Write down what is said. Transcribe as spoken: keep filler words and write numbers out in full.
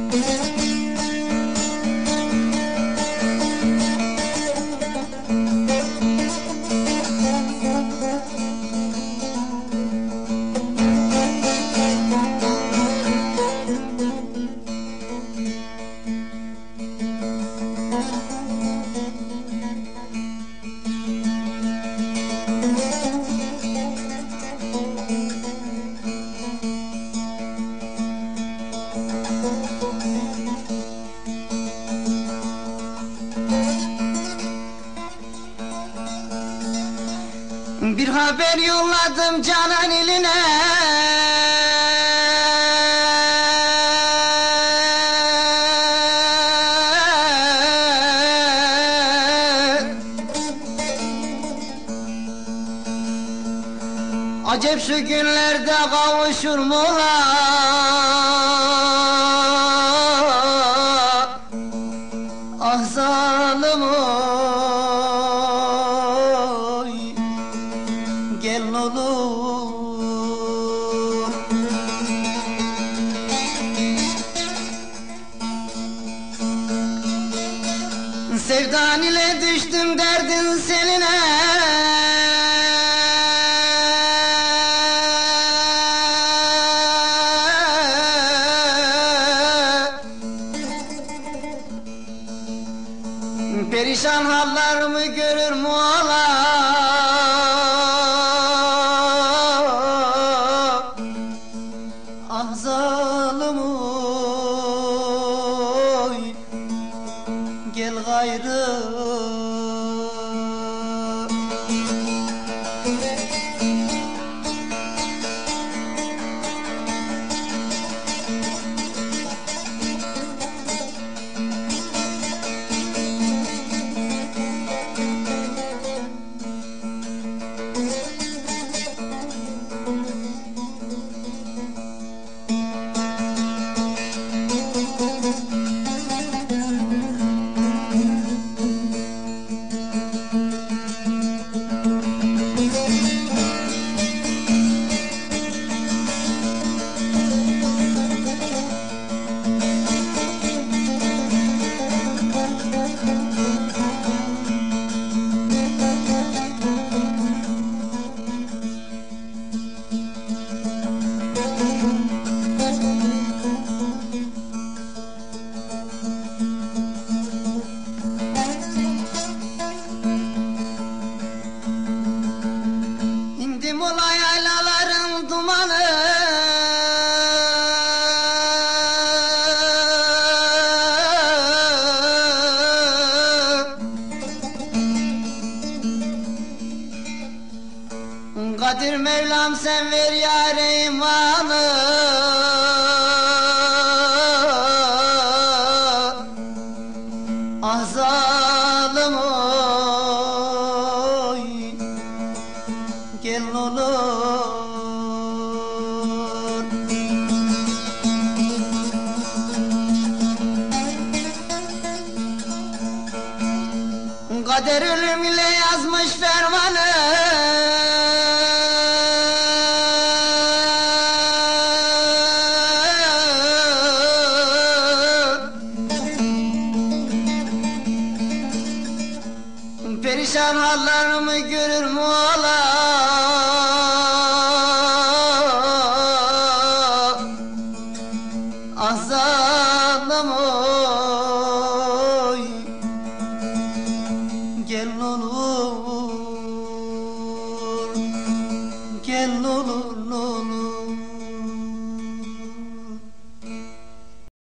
Bir haber yolladım Canan iline, acep şu günlerde kavuşur mular? Ah zalim oy, gelin olur. Sevdan ile düştüm derdin seline, perişan hallarımı görür muğalar? Ah zalim oy, gel gayrı. İndim olay aylaların dumanı, Kadir Mevlam sen ver yâre imanı. Ah zalim oy, gelin olur. Kader ölüm ile yazmış fermanı, perişan hallarımı görür muğalar? Ah zalim oy, gelin olur, gelin olur.